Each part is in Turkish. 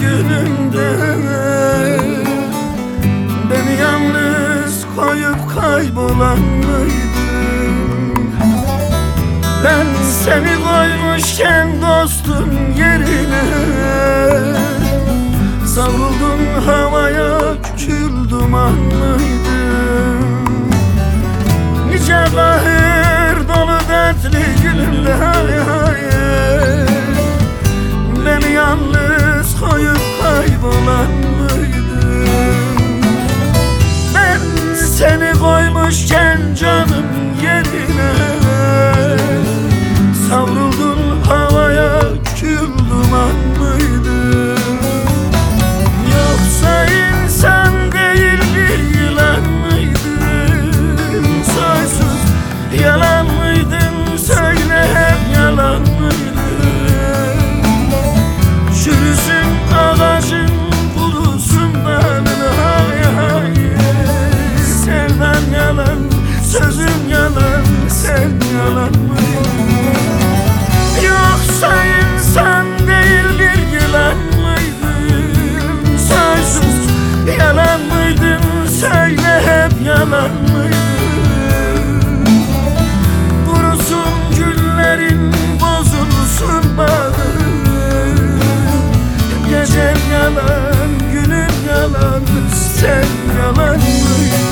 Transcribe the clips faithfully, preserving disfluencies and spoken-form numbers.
günümde beni yalnız koyup kaybolan mıydın? Ben seni koymuşken dostum yerine savruldun havaya, kül duman mıydın? Nice kahır dolu dertli günümde hay hay, beni yalnız koyup kaybolan mıydın? Ben seni koymuşken canım yerine savruldun havaya, kül duman mıydın? Yoksa insan değil bir yılan mıydın? Soysuz yalan mıydın? Söyle hep yalan mıydın? Çürüsün ağacın, kurusun dalın hay hay. Sevdan yalan, sözün yalan, sen yalan mıydın? Yoksa insan değil bir yılan mıydın? Soysuz yalan mıydın? Söyle hep yalan mıydın? Kurusun güllerin, bozulsun bağın. Gecem yalan, günüm yalan, sen yalan mıydın?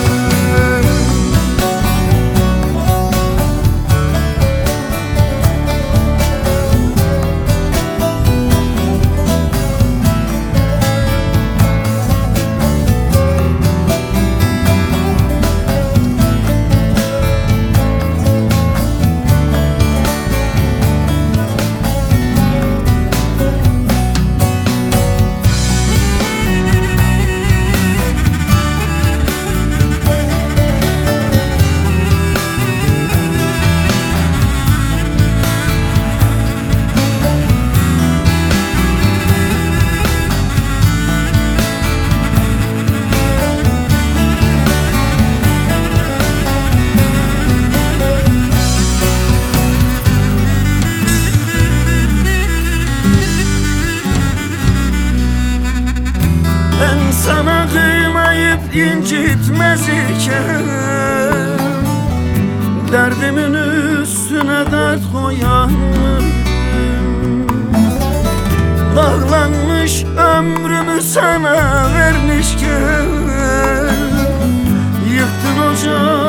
Sana kıymayıp incitmez iken derdimin üstüne dert koyan bağlanmış ömrümü sana vermişken yıktın ocağımı.